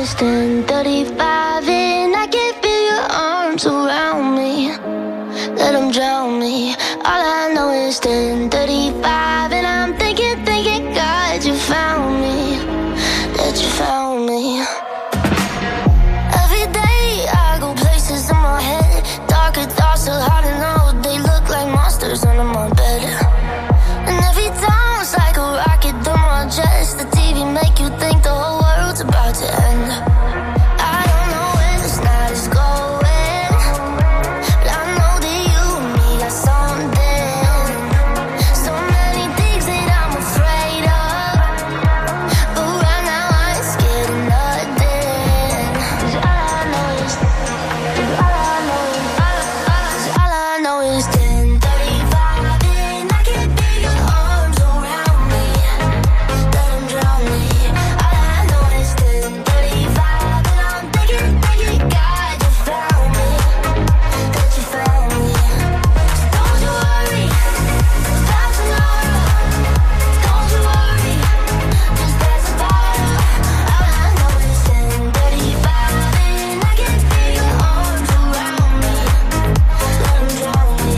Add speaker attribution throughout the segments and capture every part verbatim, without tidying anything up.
Speaker 1: it's ten thirty-five and I can feel your arms around me. Let them drown me. All I know is ten thirty-five and I'm thinking, thinking, God, you found me. That you found me. Every day I go places in my head. Darker thoughts so hard to know. They look like monsters under my bed. And every time it's like a rocket through my chest. The T V make you think the whole world's about to end. I don't know where this night is going, but I know that you and me got something. So many things that I'm afraid of, but right now I ain't scared of nothing. 'Cause all I know is, 'cause all I know is, 'cause all I know is ten thirty-five and I can feel your arms around me. Let them drown me. All I know is ten thirty-five and I'm thinking, thinking, God, you found me. That you found me. So don't you worry about tomorrow. Don't you worry, just pass the bottle. All I know is ten thirty-five and I can feel your arms around me. Let them drown me.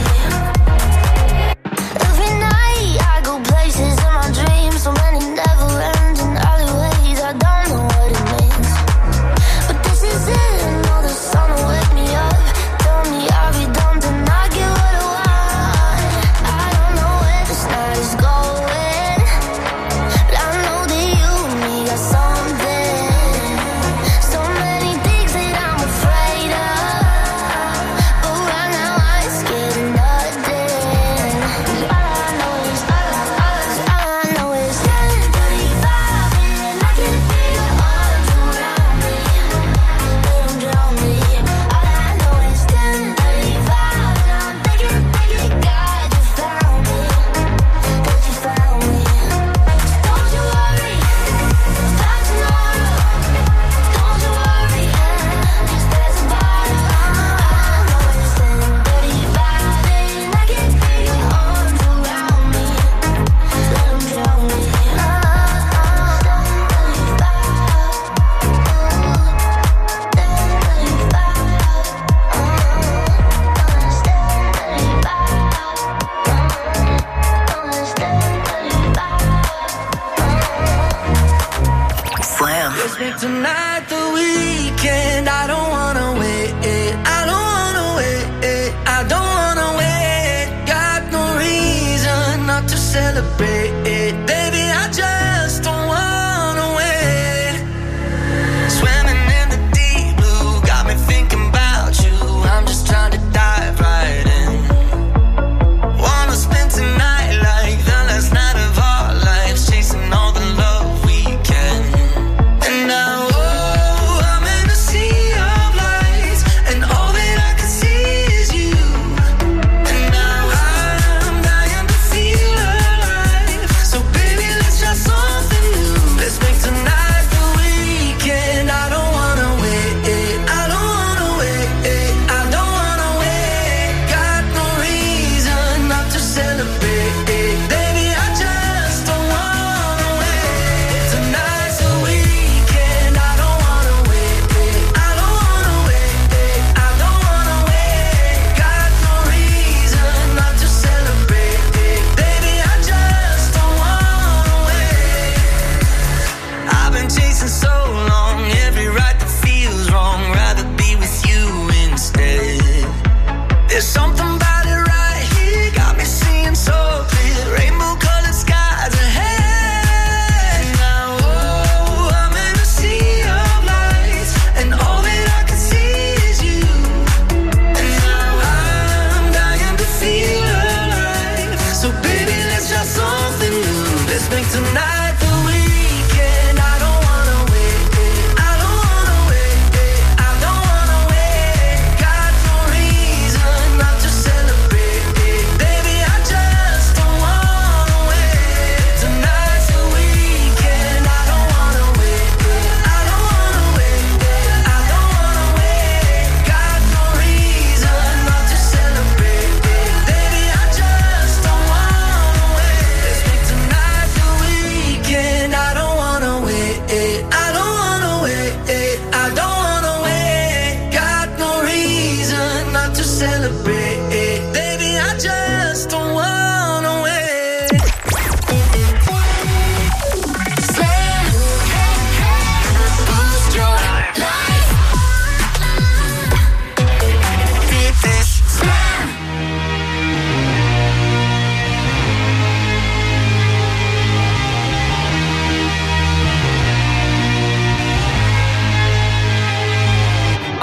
Speaker 1: Every night I go places in my dreams, so many never-ending alleyways. I don't know what it means, but this is it. No, the sun will wake me up. Tell me I'll be done, then I get what I want. I don't know where this night is going, but I know that you and me got something. So many things that I'm afraid of, but right now I ain't scared of nothing. 'Cause all I know is, all I, all I know is ten thirty-five and I can feel your arms around me. Let them drown me. All I know is ten thirty-five and I'm thinking, thinking, God, you found me. That you found me. So don't you worry about tomorrow. Don't you worry, just pass the bottle. All I know is ten thirty-five and I can feel your arms around me. Let them drown me.
Speaker 2: Slam.
Speaker 3: Let's make tonight the weekend. I don't wanna wait. I don't wanna wait. I don't wanna wait. Got no reason not to celebrate. Baby, I just don't wanna wait. Swimming in the deep blue, got me thinking about you. I'm just trying to dive right in. Wanna spend tonight like the last night of our lives, chasing all the love we can. And now, oh, I'm in a sea of lights, and all that I can see is you. And now I'm dying to feel alive.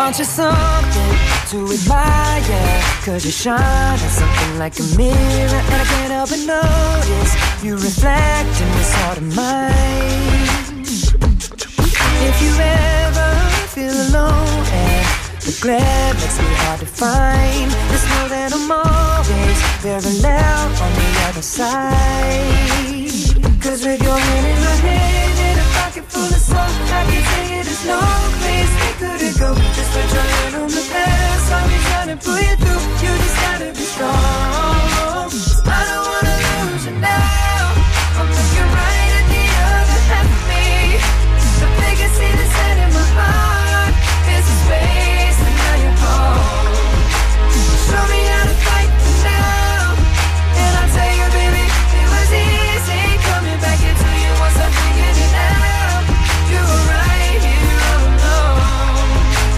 Speaker 2: Aren't you something to admire? Cause you shine at something like a mirror, and I can't help but notice you reflect in this heart of mine. If you ever feel alone and the glare makes me hard to find, just know that I'm always very loud on the other side. Cause with your hand in my hand and a pocket full of soul, I can tell you there's no place we couldn't go. Just put your hand on the past, I'll be trying to pull you through. You just gotta be strong. I don't wanna lose you now. I'm looking right at the other half of me. The biggest see the set in my heart is a space, and now you're home. Show me how to fight for now, and I'll tell you, baby, it was easy coming back into you once I figured it out. You were right here all alone.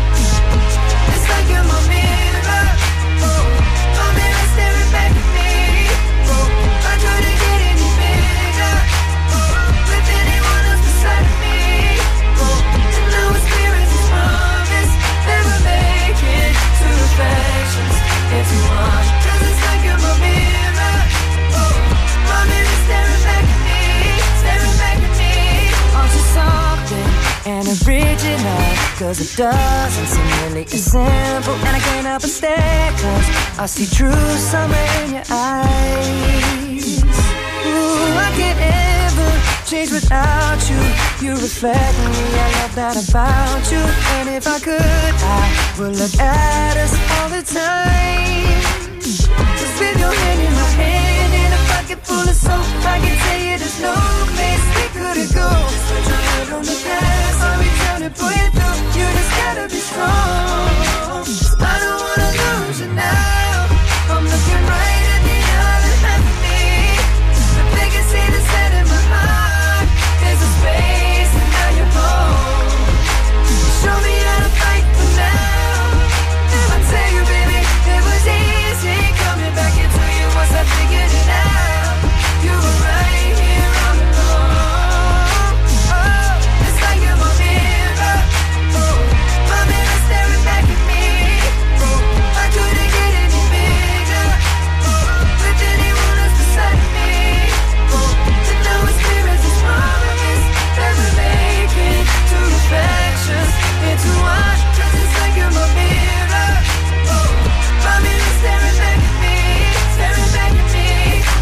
Speaker 2: It's like you're my mirror, oh, my mirror staring back at me. Oh, I couldn't get any bigger, oh, with anyone else beside me. Oh, and now it's clear as this promise, never make it to reflections into one. Cause it's like you're my mirror, oh, my mirror staring back at me, staring back at me. Aren't you something and original? Cause it doesn't seem really as simple, and I can't help but stare, cause I see true summer in your eyes. Ooh, I can't ever change without you. You reflect me, I love that about you. And if I could, I would look at us all the time. Just with your hand in my hand and a pocket full of soap, I can tell you there's no place we couldn't go. Just put your head on the past, I'll be trying to pull you through. You just gotta be strong. I don't wanna lose you now. I'm looking right at the other half of me. The biggest see the set in my heart is a space, and now you're home. Show me how to fight for now, and I tell you, baby, it was easy coming back into you once I figured it out. You were right here all along. Oh, it's like you're my mirror, oh, my mirror staring back at me. Oh, I couldn't get any bigger, oh, with anyone else beside me. Oh, and now it's clear as this promise, never make it to reflections into one. Cause it's like you're my mirror, oh, my mirror staring back at me, staring back at me.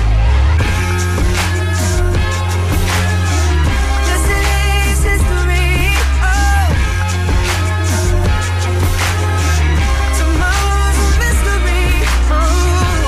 Speaker 2: Yesterday's history, oh, tomorrow's a mystery, oh.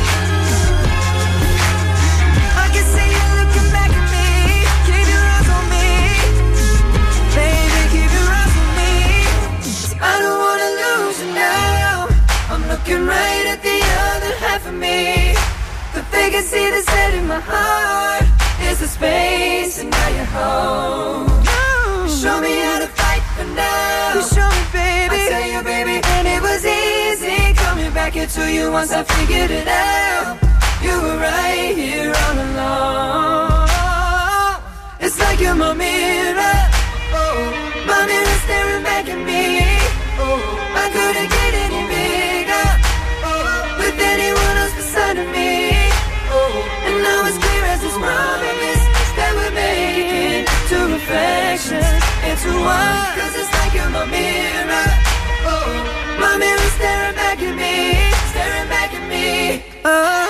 Speaker 2: I can see you looking back at me. Keep your eyes on me, baby, keep your eyes on me. 'Cause I don't wanna lose you now. I'm looking right at the other half of me. The vacancy that's set in my heart is the space, and now you're home. You show me how to fight for now. You show me, baby. I tell you, baby, and it was easy coming back into you once I figured it out. You were right here all along. It's like you're my mirror, oh, my mirror staring back at me. Oh, I couldn't get any bigger, oh, with anyone else beside of me. Oh, and now it's clear as this promise that we're making two reflections into one. Cause it's like you're my mirror, oh, my mirror staring back at me, staring back at me. Oh.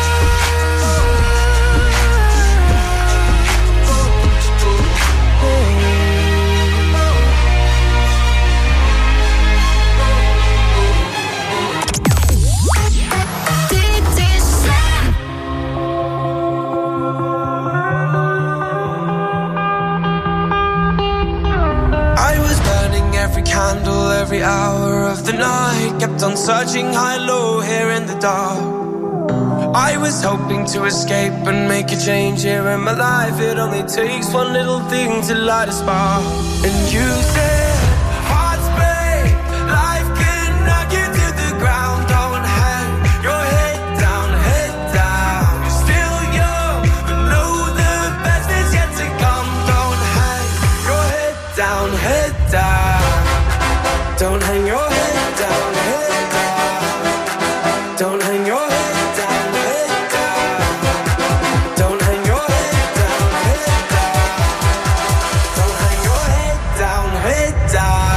Speaker 4: Candle every hour of the night, kept on searching high low here in the dark. I was hoping to escape and make a change here in my life. It only takes one little thing to light a spark. And you said, hearts break, life can knock you to the ground. Don't hang your head down, head down. You're still young, but know the best is yet to come. Don't hang your head down, head down. Don't hang your head down, head down. Don't hang your head down, head down. Don't hang your head down, head down. Don't hang your head down, head down.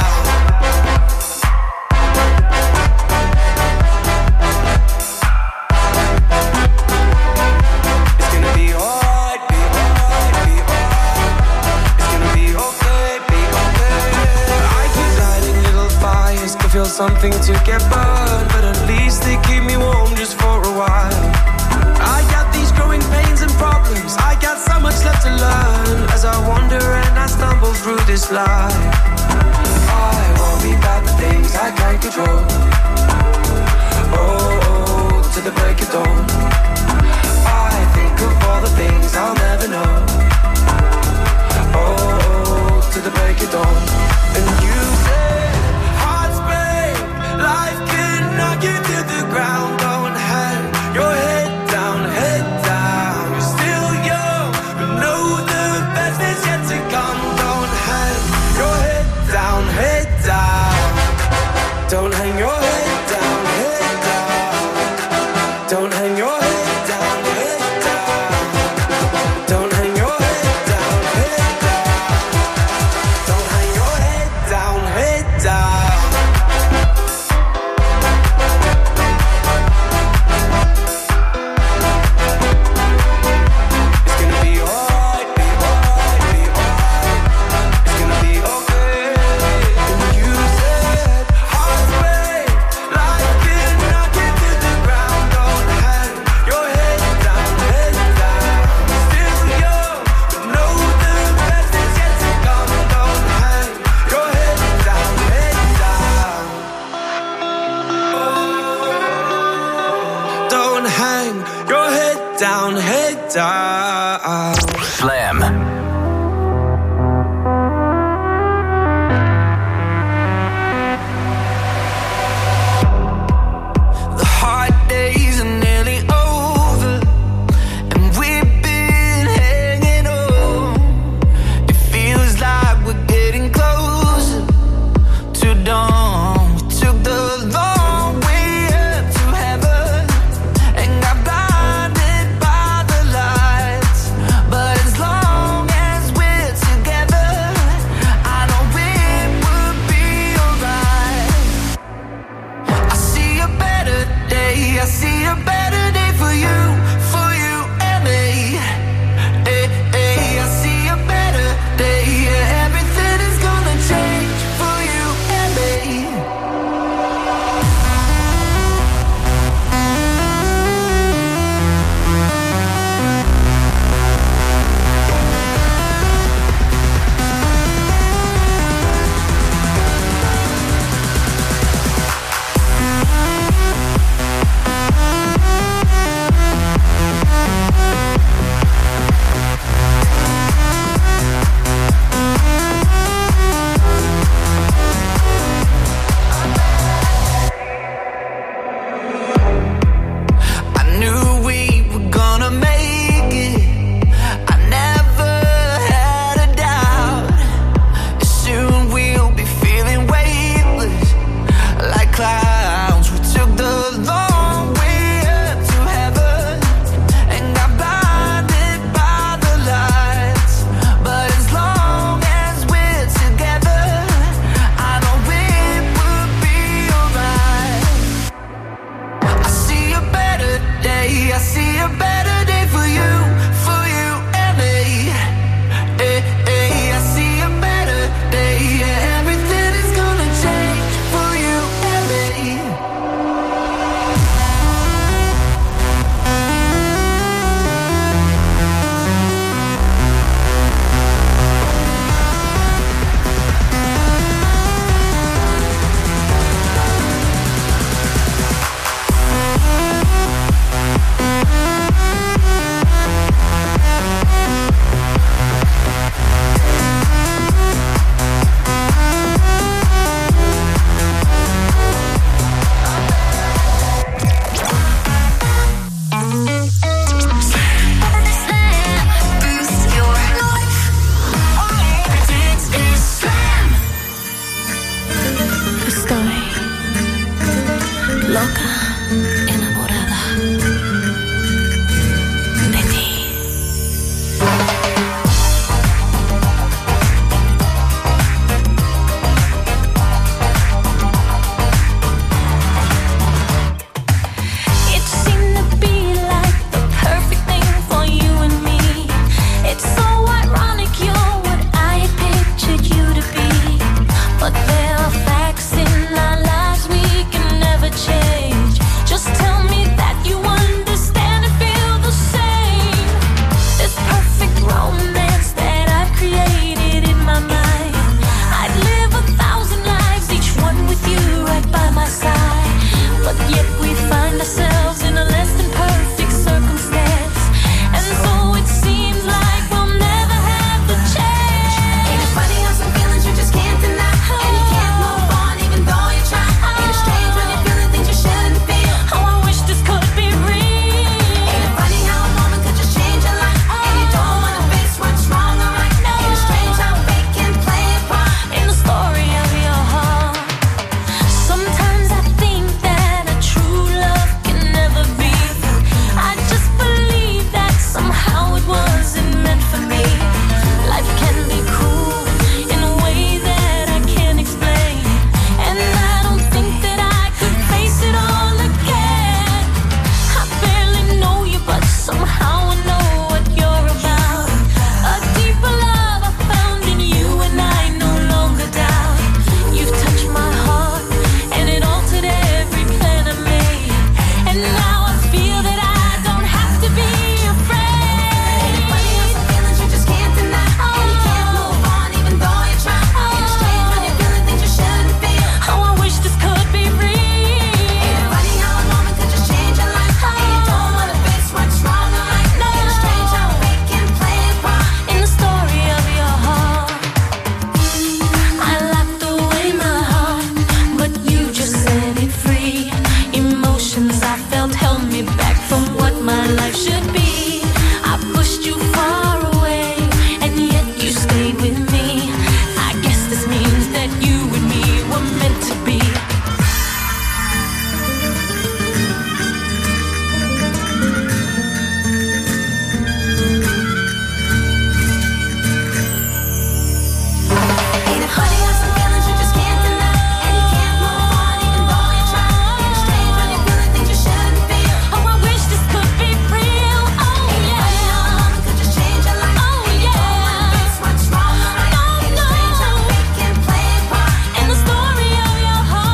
Speaker 4: It's gonna be alright, be alright, be alright. It's gonna be okay, be okay. I keep lighting little fires to feel something to get burned, but at least they keep me warm just for a while. I got these growing pains and problems. I got so much left to learn as I wander and I stumble through this life. I worry about the things I can't control. Oh, oh, to the break of dawn. I think of all the things I'll never know. Oh, oh, to the break of dawn. And you said, hearts break, life can knock you to the ground. Don't hang your head down, head down. You're still young, but know the best is yet to come. Don't hang your head down, head down. Don't hang your head down, head down. Don't hang your head down, head down. Don't hang your head down, head down. Don't hang your head down, head down. It's gonna be alright, be alright, be alright. It's gonna be okay. And you said, hearts break, life can knock you to the ground. Don't hang your head down, head down. Still young, but know the best is yet to come. Don't hang your head down, head down. Don't hang your head down, head down.
Speaker 5: Slam.
Speaker 3: The hard days are nearly over, and we've been hanging on. It feels like we're getting closer to dawn. We took the long way up to heaven and got blinded by the light.
Speaker 1: but there are facts in our lives we can never change. Just tell me that you understand and feel the same. This perfect romance that I've created in my mind, I'd live a thousand lives, each one with you right by my side. But yet we find ourselves in a less than perfect circumstance, and so it seems like we'll never have the chance. Ain't it funny how some feelings you just can't deny, and you can't move on even though you try. Ain't it strange when you're feeling things you shouldn't feel? Oh, I wish this could be real. Ain't it funny how a moment could just change your life, and you don't wanna face what's wrong or right? Ain't it strange how fate can play a part in the story of your heart? Sometimes I think that a true love can never be. I just believe that somehow it wasn't meant for me. Life can be cruel in a way that I can't explain, and I don't think that I could face it all again. I barely know you, but somehow I know what you're about. A deeper love I found in you, and I no longer doubt. You've touched my heart, and it altered every plan I made, and now I feel that I don't have to be afraid. Ain't it funny how some feelings you just can't deny, and you can't move on even though you try. Ain't it strange when you're feeling things you shouldn't feel? Oh, I wish this could be real. Ain't it funny how a moment could just change your life, and you don't wanna face what's wrong or right? Ain't it strange how fate can play a part in the story of your heart? I locked away my heart, but you just set it free. Emotions I felt held me back from what my life should be. I pushed you far away, and yet you stayed with me. I guess this means that you and me were meant to be. Ain't it funny how some feelings you just can't deny, and you can't move on even though you try. Ain't it strange when you're feeling things you shouldn't feel? Oh, I wish this could be real. Oh yeah. Ain't it funny how a moment could just change your life? Oh yeah. And you don't wanna face what's wrong or right? Ain't it strange how fate can play a part in the story of your heart?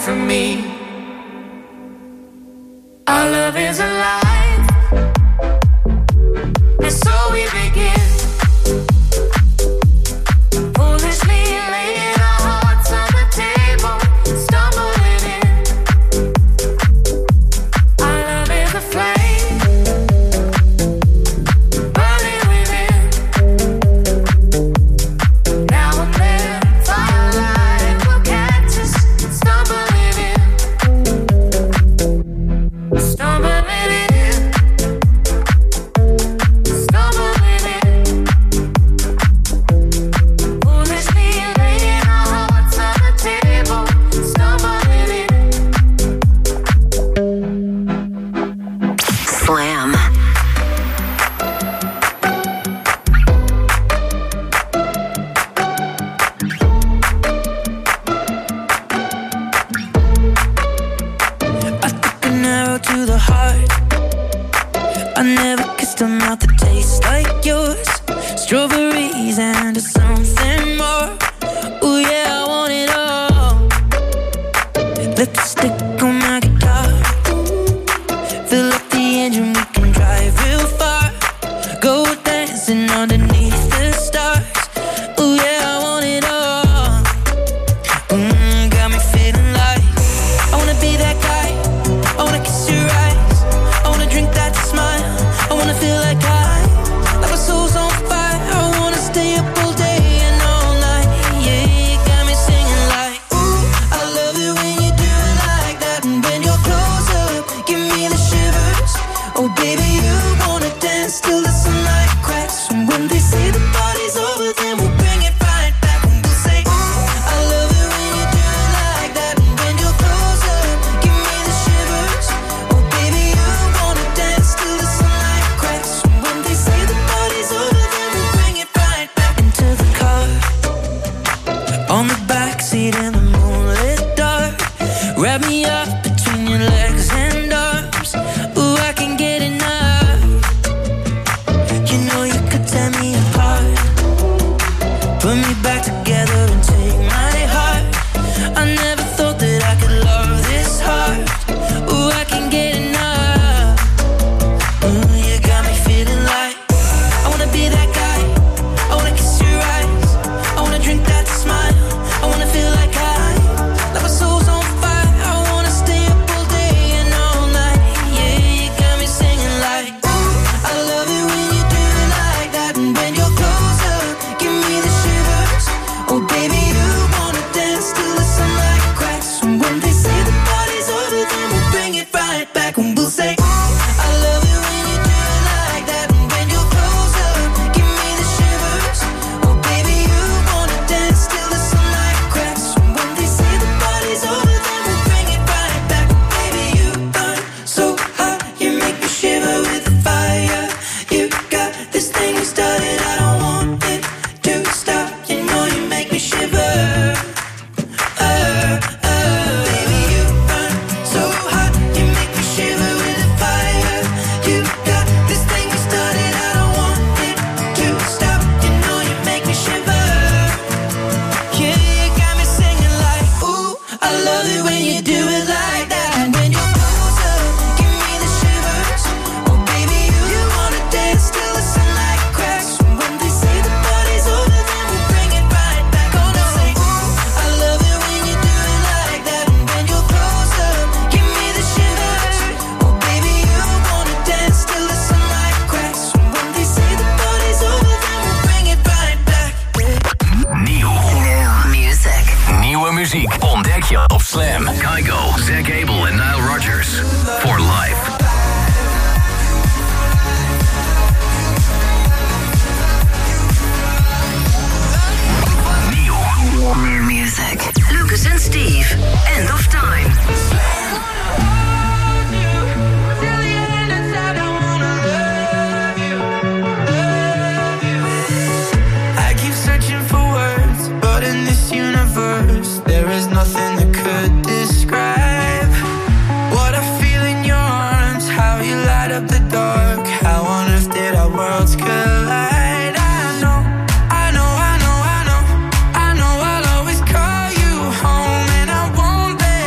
Speaker 3: from me. Our love is alive, and so we begin. Foolishly laying our hearts on the table, stumbling in. Our love is a flame, burning within. Now and then, firelight will catch us, stumbling in. Stumbling in, stumbling in. Foolishly laying our hearts on the table, stumbling in.
Speaker 5: Slam.
Speaker 3: I took an arrow to the heart. I never kissed a mouth that tastes like yours. Strawberries and something more. Ooh yeah, I want it all. Lipstick on my guitar. Fill up the engine, we can drive real far. Go dancing underneath the stars. Ooh yeah, I want it all. Mm, got me feeling like I wanna be that guy. I wanna kiss your eyes. I wanna drink that smile. I wanna feel like I, like my soul's on fire. I wanna stay up all day and all night. Yeah, you got me singing like, ooh, I love it when you do it like that. And when you're close up, give me the shivers. Oh baby, you wanna dance till the sunlight cracks. And when they say the party's over, then we'll bring it right back. And we'll say, ooh, I love it when you do it like that. And when you're close up, give me the shivers. Oh baby, you wanna dance till the sunlight cracks. And when they say the party's over, then we'll bring it right back. Into the car, on the backseat in the moonlit dark. Wrap me up between your legs and arms. Ooh, I can get enough. You know you could tear me apart, put me back together and take my heart. I never thought that I could love this hard. Ooh, I can get enough. Ooh, you got me feeling like I wanna be that guy. I wanna kiss your eyes. I wanna drink that smile. I wanna feel like I, like my soul's on fire. I wanna stay up all day and all night. Yeah, you got me singing like, ooh, I love it when you do it like that. And when you're close up, give me the shivers. Oh baby, you wanna dance till the sunlight cracks. And when they say the party's over, then we'll bring it right back. And we'll say, ooh, I love it when you do it like that. And when you're close up, give me the shivers. Oh baby, you wanna dance till the sunlight cracks. And when they say the party's over, then we'll bring it right back. Baby, you burn so hot, you make me shiver with the fire. You got this thing you started, I don't want it to stop. You know you make me shiver. Uh, uh, baby, you burn so hot, you make me shiver with the fire. You got this thing you started, I don't want it to stop. You know you make me shiver. Yeah, you got me singing like, ooh, I love it when you do it like that. And when you're close up, give me the shivers. Oh baby, you, you wanna dance till the sunlight cracks. And when they say the party's over, then we'll bring it right back. Oh no, say, ooh, I love it when you do it like that. And when you're close up, give me the shivers. Oh baby, you wanna dance till the sunlight cracks. And when they say the party's over, then we'll bring it right back.
Speaker 5: Nieuw. New music. Nieuwe muziek ontdek je op Slam. Kygo, Zach Abel en Nile Rodgers. For life. Nieuw. New music. Lucas and Steve. End of time.
Speaker 3: I keep searching for words, but in this universe, there is nothing that could describe what I feel in your arms, how you light up the dark, how on earth did our worlds collide? I know, I know, I know, I know, I know I'll always call you home, and I won't let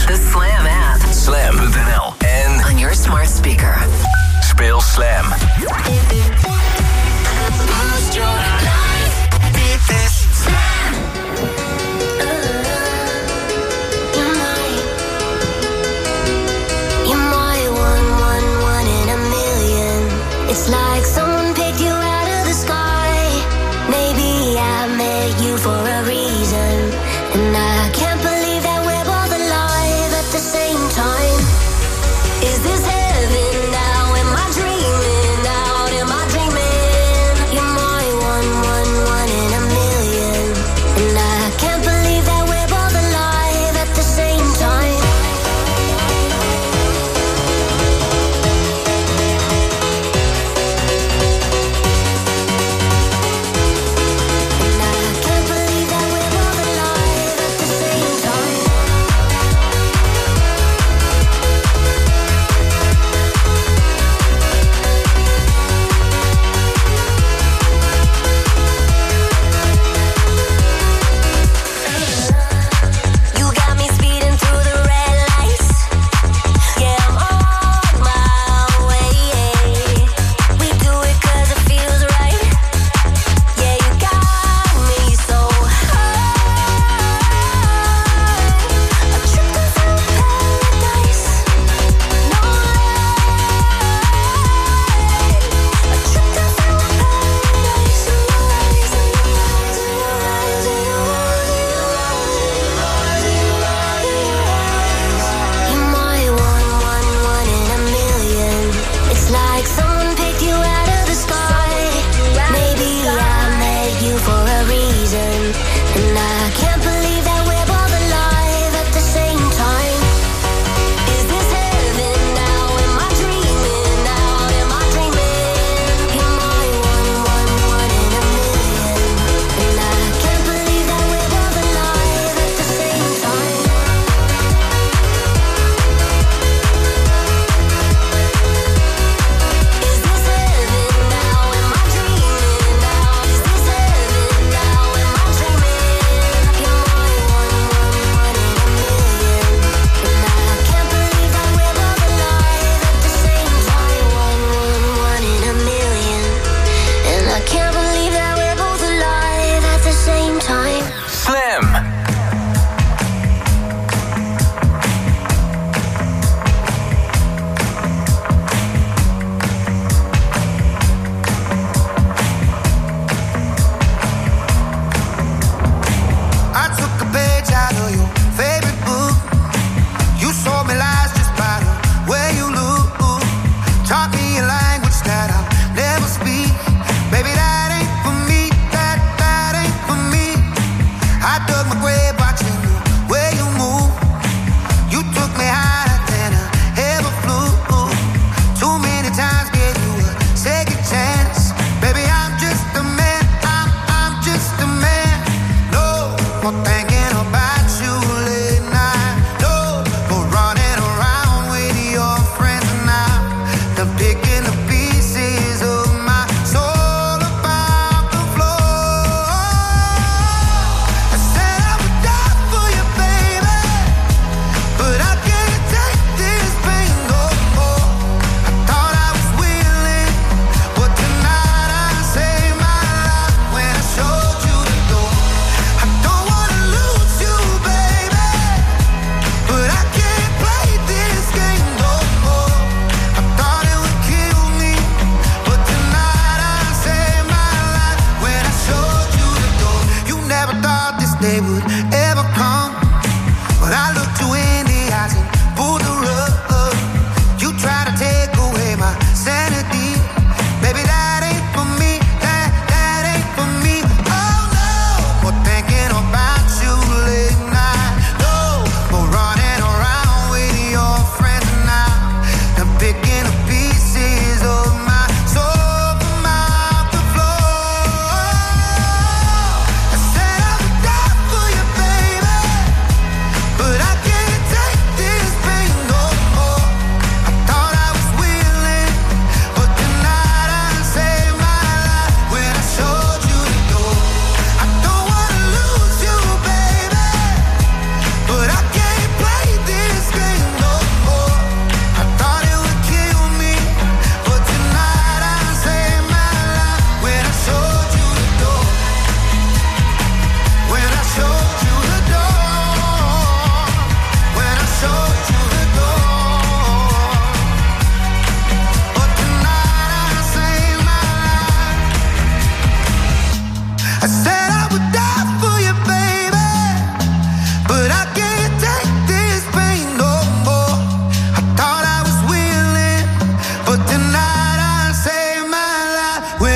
Speaker 6: the Slam app.
Speaker 5: Slam punt n l en
Speaker 6: on your smart speaker.
Speaker 5: Speel Slam.
Speaker 1: Boost your life. Beat this. Slam. You're my, you're my one, one, one in a million. It's like someone picked you out of the sky. Maybe I met you for a reason, and I can't believe that we're both alive at the same time. Is this heaven now? Am I dreaming out? Am I dreaming? You're my one, one, one in a million, and I can't believe that we're both alive at the same time. And I can't believe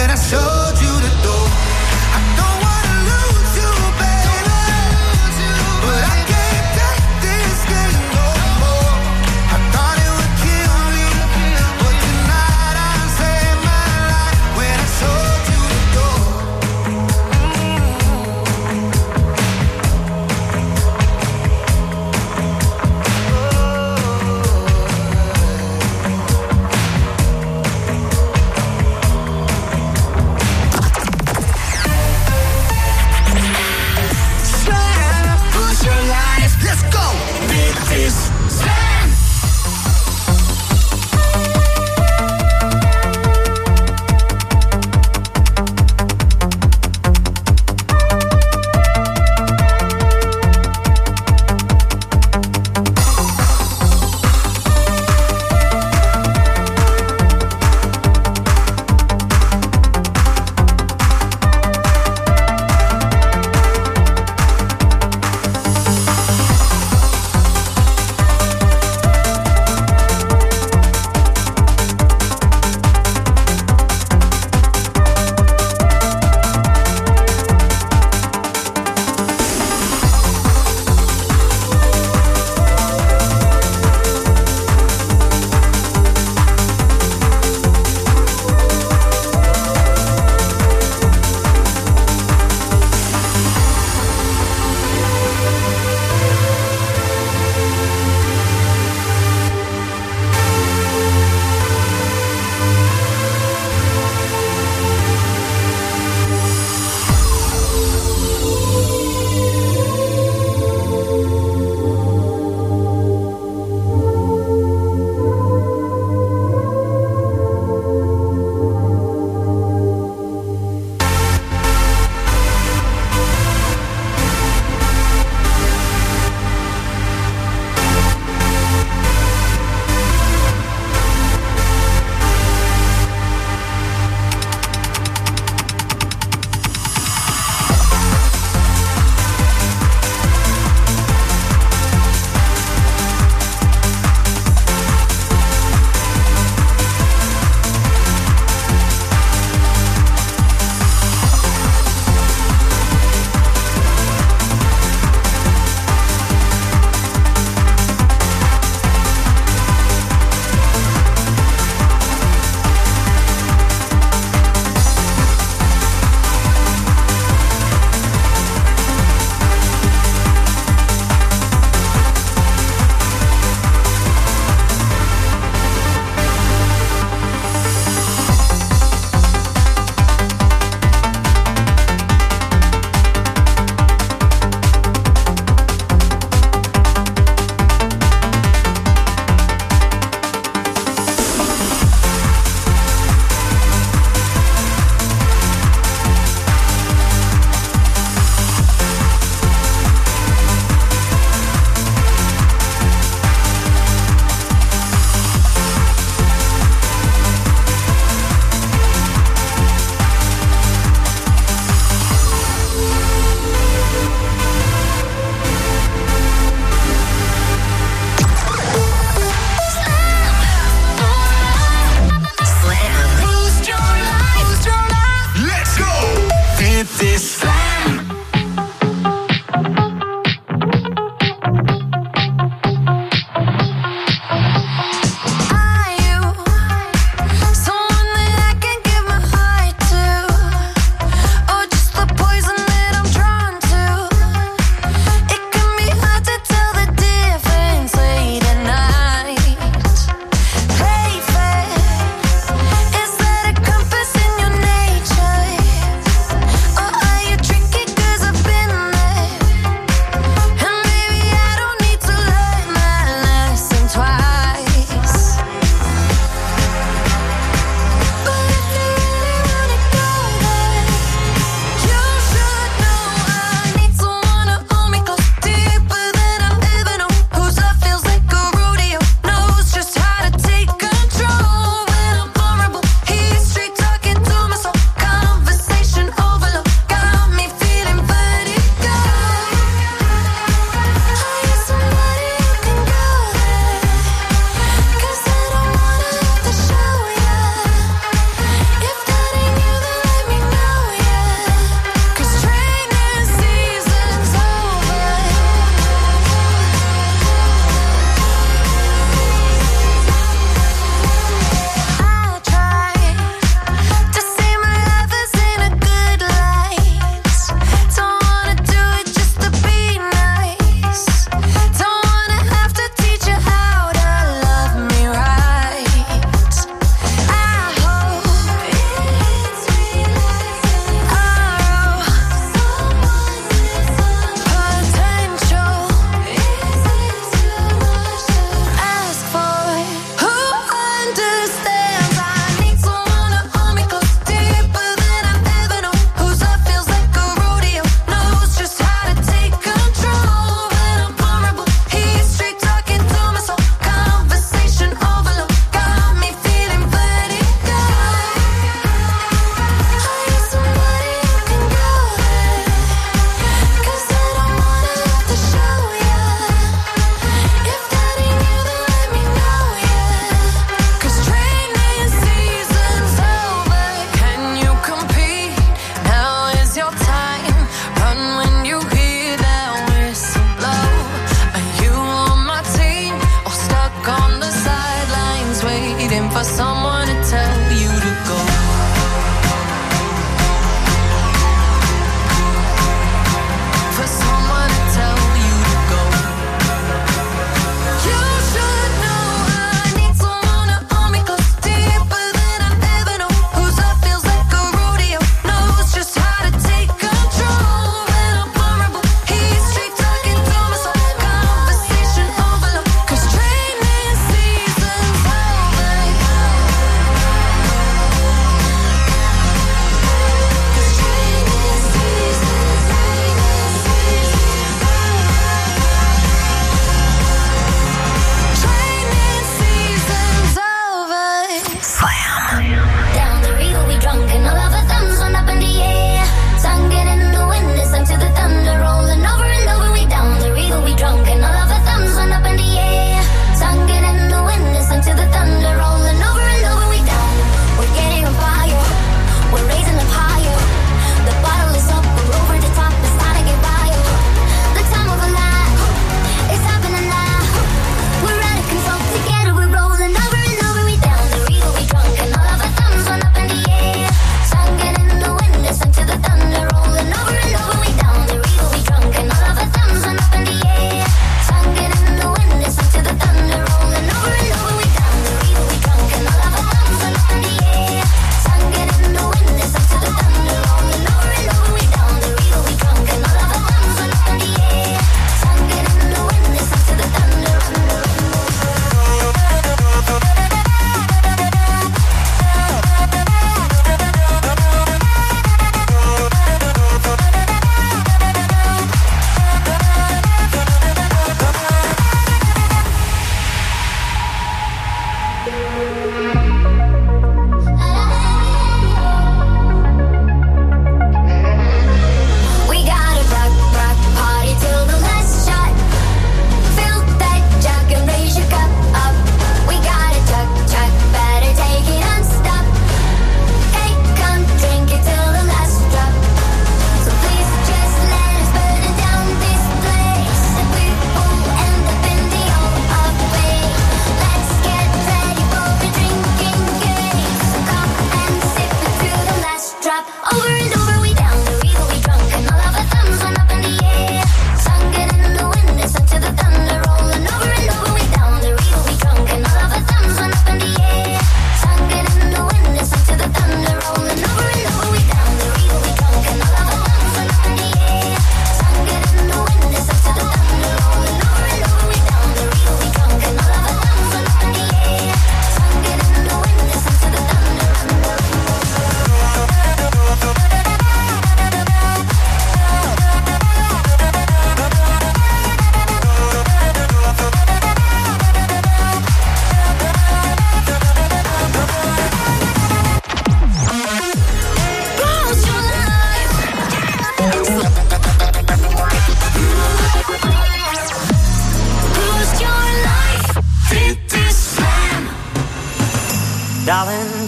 Speaker 3: when I showed you the door. I don't wanna lose you, baby, but I can't take this game no more. I thought it would kill me, but tonight I saved my life when I showed you the door.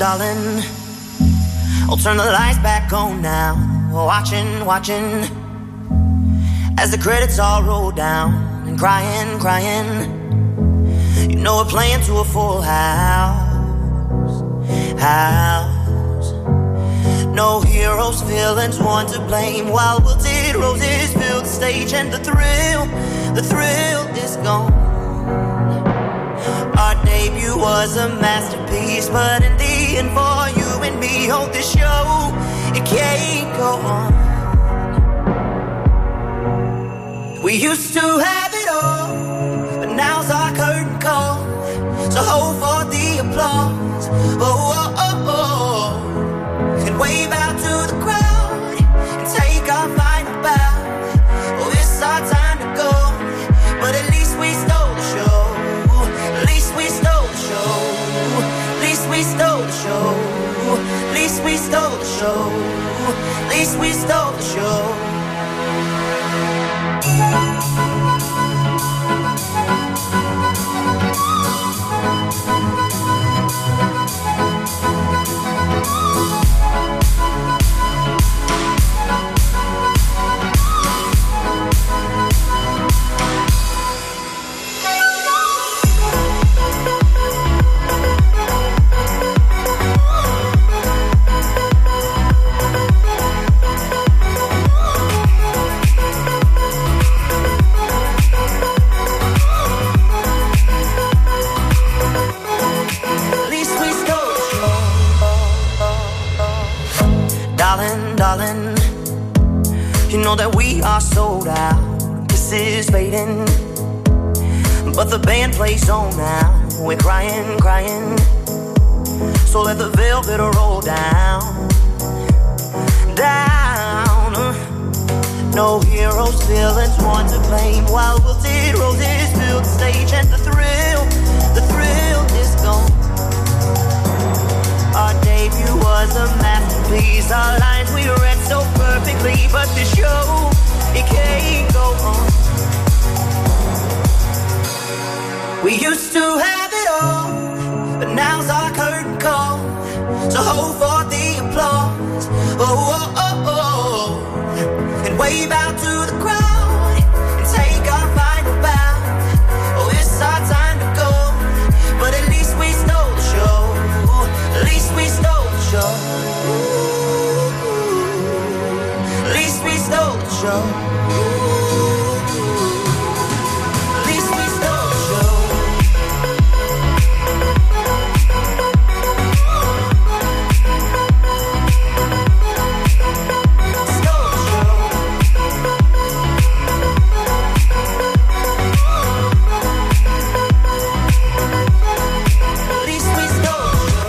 Speaker 7: darling, I'll turn the lights back on now. Watching, watching as the credits all roll down. And crying, crying, you know we're playing to a full house. House. No heroes, villains, one to blame. While wilted roses fill the stage, and the thrill, the thrill is gone. Our debut was a masterpiece, but in the end, for you and me, hold this show, it can't go on. We used to have it all, but now's our curtain call. So hold for the applause. Oh, oh, oh, oh. And wave out to the crowd and take our final bow. Oh, it's our time to go, but at least we stole the show. At least we stole the show. At least we stole the show. At least we stole the show. At least we stole the show. Darling, you know that we are sold out. This is fading, but the band plays on now. We're crying, crying, so let the velvet roll down, down. No heroes, villains, one to blame. While wilted roses fill the stage, and the thrill, the thrill is gone. Our debut was a masterpiece. Our lines we read so perfectly, but the show, it can't go on. We used to have it all, but now's our curtain call. So hold for the applause. Oh, oh, oh, oh. And wave out to the crowd and take our final bow. Oh, it's our time to go, but at least we stole the show. At least we stole the show. Ooh, at least we stole the show. At least we stole the show. Stole the show. At least we stole the show.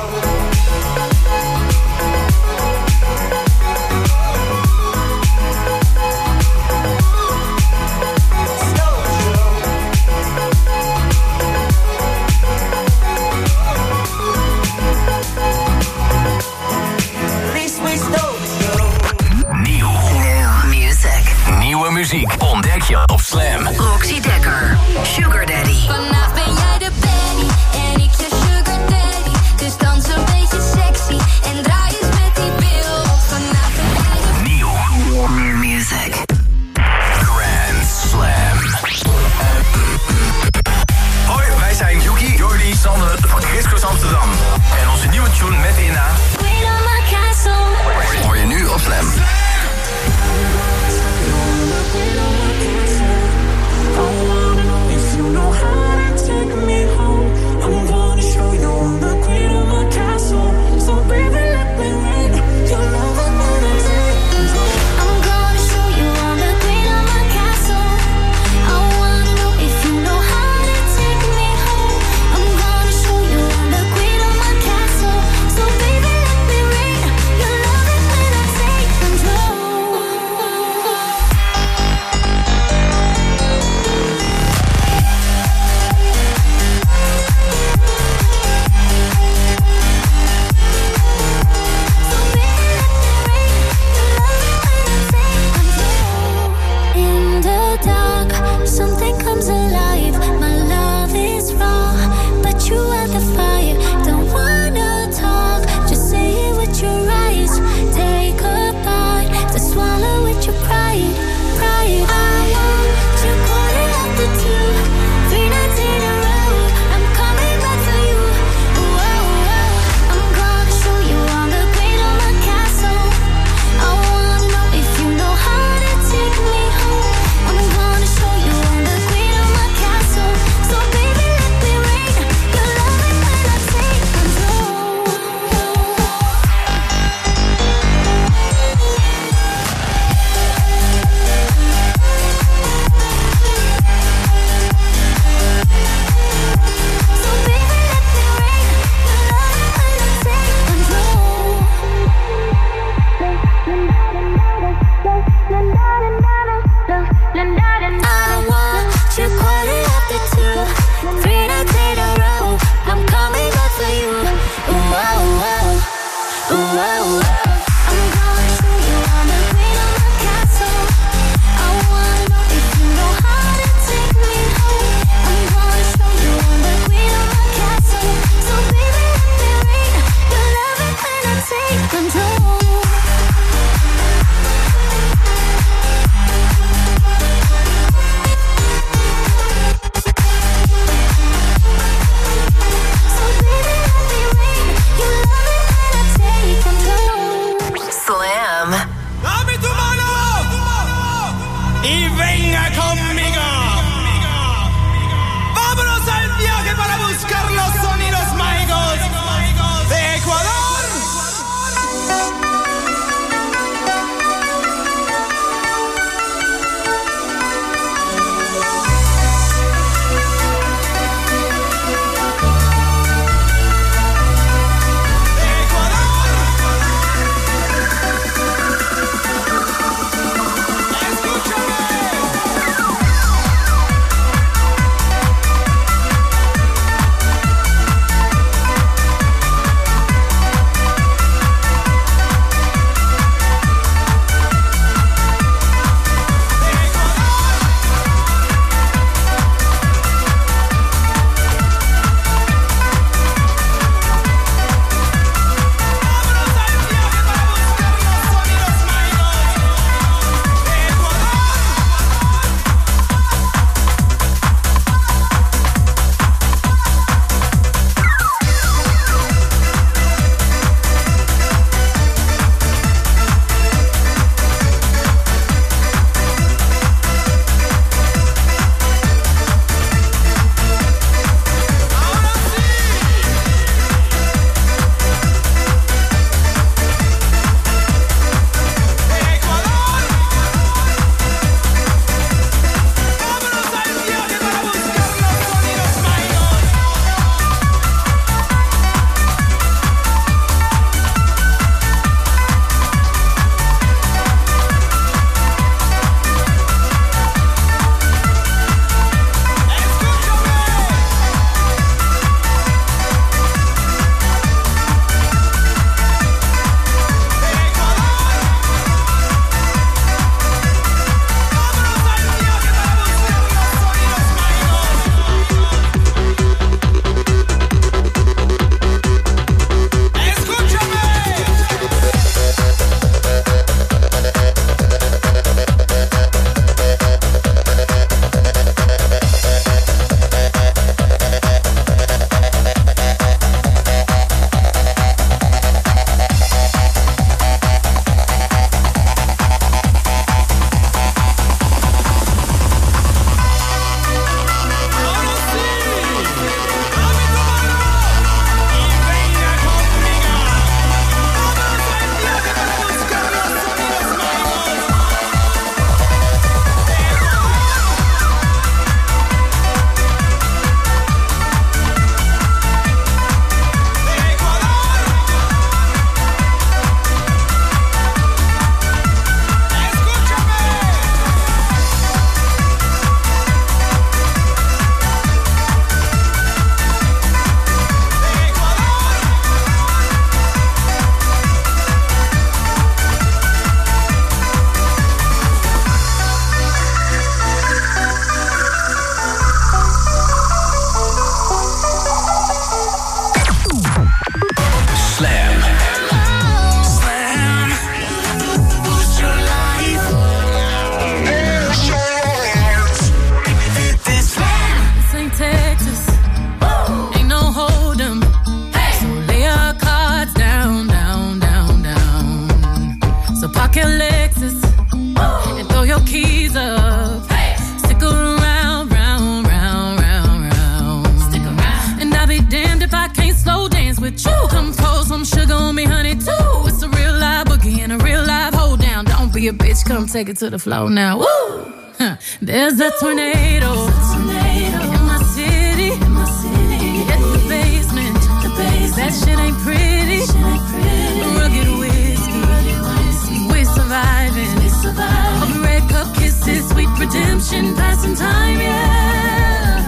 Speaker 5: Muziek ontdek je op Slam.
Speaker 6: Roxy Dekker, Sugar Daddy.
Speaker 8: Vandaag ben jij de baddie en ik je sugar daddy. Dus dans een beetje sexy en draai eens met die bil. Vandaag ben jij de
Speaker 5: Nieuw.
Speaker 6: New music.
Speaker 5: Grand Slam. Hoi, wij zijn Yuki, Jordi, Sander van Chris Cross Amsterdam. En onze nieuwe tune met Inna hoor je nu op Slam.
Speaker 2: If you know how
Speaker 9: your Lexus and throw your keys up. Hey. Stick around, round, round, round, round. Stick around. And I'll be damned if I can't slow dance with you. Come pour some sugar on me, honey, too. It's a real live boogie and a real live hold down. Don't be a bitch, come take it to the floor now. Woo! Huh. There's a tornado, tornado in my city. In my city. Hit the basement. The basement. That shit ain't pretty. Shit ain't pretty. Rugged whiskey. Rugged whiskey. We're surviving. We're surviving. Of red cup kisses, sweet redemption, passing time, yeah.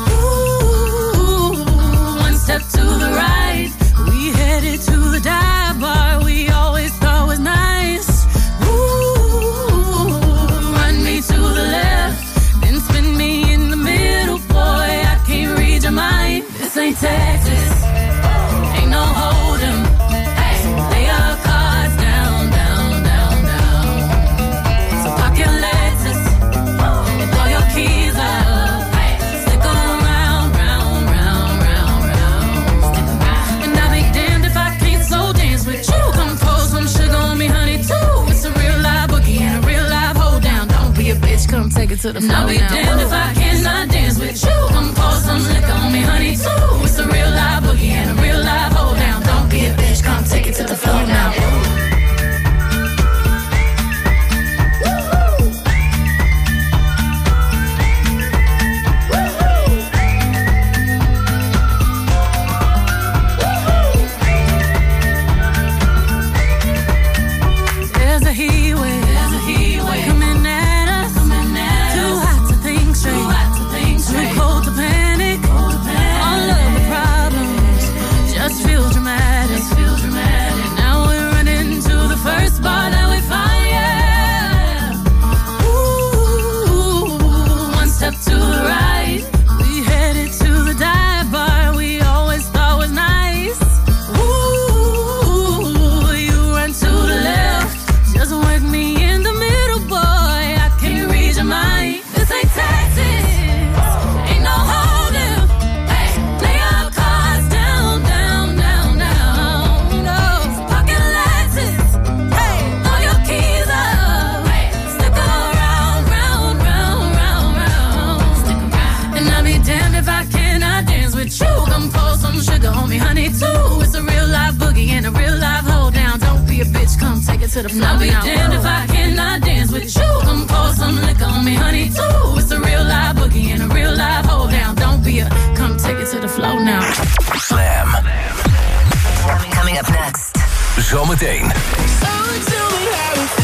Speaker 9: Ooh, one step to the right. We headed to the dive bar we always thought was nice. Ooh, run me to the left, then spin me in the middle, boy. I can't read your mind. This ain't Texas, ain't no hold'em. Hey, lay your cards down, down, down, down. So park your Lexus and throw your keys up. Hey, stick around, round, round, round, round. Stick around. And I'll be damned if I can't slow dance with you. Come pour some sugar on me, honey, too. It's a real live boogie and a real live hold down. Don't be a bitch, come take it to the floor. I'll be now. Damned if I cannot dance with you. Come pour some liquor on me, honey, too. It's a real live boogie and a real live hold down. Don't be a bitch, come take it to the floor now. There's a heat wave, there's a heat wave coming at us, coming at too us. Hot to think straight, too hot to think straight, too cold to panic, cold to panic. All of the problems just feel dramatic, just feel dramatic. Now we're running to the first bar that we find, yeah. Ooh, one step to the right, we headed to the dive bar we always thought was nice. Ooh, you run to the left, just work me in the middle, boy. I can't read your mind. This ain't Texas, ain't no hold'em. Hey, lay your cards down, down, down, down. No, pocket Lexus. Hey, throw your keys up. Hey, stick around, round, round, round, round. Stick around. And I'll be damned if I cannot dance with you. Come pour some sugar on me, honey, too. It's a real live boogie and a real live hold down. Don't be a bitch, come take it to the floor. I'll be damned if I cannot dance with you. Come pour some liquor on me, honey, too. It's a real live boogie and a real live hold down. Don't be a, come take it to the floor now.
Speaker 5: Slam.
Speaker 6: Coming up next.
Speaker 5: Zometeen.
Speaker 3: So tell me how it